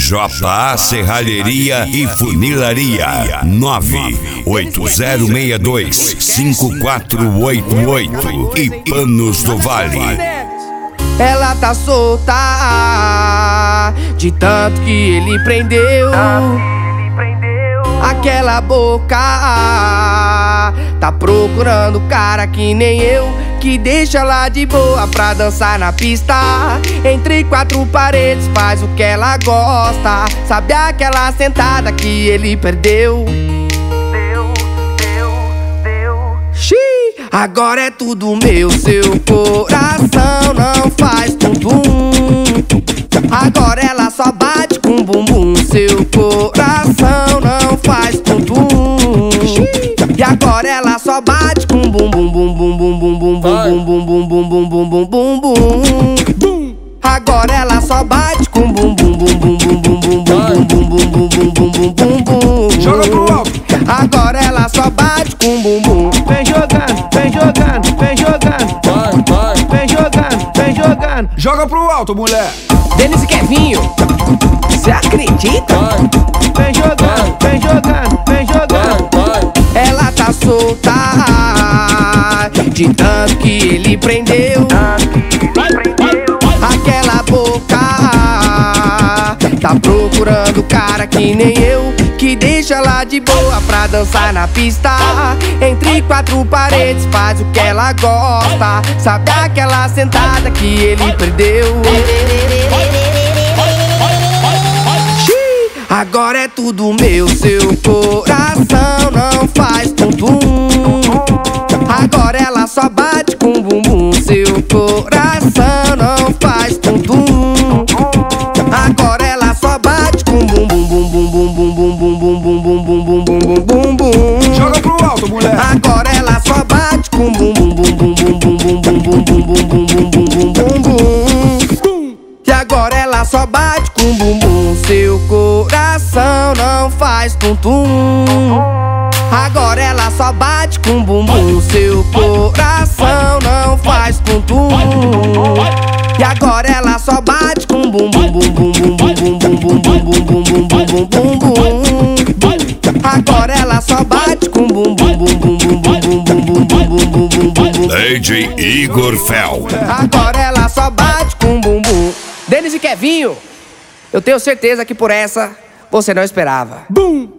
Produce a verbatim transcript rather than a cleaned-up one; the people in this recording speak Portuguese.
J A Serralheria e Funilaria. Nove oito zero seis dois cinco quatro oito oito e Panos do Vale. Ela tá solta de tanto que ele prendeu. Aquela boca tá procurando cara que nem eu, que deixa ela de boa pra dançar na pista. Entre quatro paredes faz o que ela gosta. Sabe aquela sentada que ele perdeu? Deu, deu, deu. Xiii, agora é tudo meu. Seu coração não faz tum-tum. Agora ela só bate com bumbum. Seu coração não faz tum-tum. E agora ela só bate com bum bum bum bum bum bum bum bum bum bum bum bum bum bum bum bum. Agora ela só bate com bum bum bum bum bum bum bum bum bum bum bum bum bum bum bum. Joga pro alto. Agora ela só bate com bum bum. Vem jogando, vem jogando, vem jogando. Vai, vai. Vem jogando, vem jogando. Joga pro alto, mulher. Denis e Kevinho, cê acredita? Vai. Vem jogando, vem jogando, vem jogando. Ela tá solta de tanto que ele prendeu. Aquela boca tá procurando cara que nem eu, que deixa ela de boa pra dançar na pista. Entre quatro paredes faz o que ela gosta. Sabe aquela sentada que ele perdeu? Agora é tudo meu. Seu coração não faz tum-tum. Agora ela só bate com bumbum. Seu coração não faz tum-tum. Agora ela só bate com bumbum bum bum bum bum bum bum bum bum bum bum bum bum bum bum. Joga pro alto, mulher. Agora ela só bate com bumbum bum bum bum bum bum bum bum bum bum bum bum bum bum. E agora ela só bate com bumbum. Seu coração não faz tum-tum. Agora ela só bate com bumbum. Seu coração não faz tum-tum. E agora ela só bate com bumbum bum bum bum bum bum bum bum bum bum bum bum bum bum bum. Agora ela só bate com bumbum bum bum bum bum bum bum bum bum bum bum bum. D J Igor Fel. Agora ela só bate com bumbum. Denis e Kevinho, eu tenho certeza que por essa você não esperava. Bum!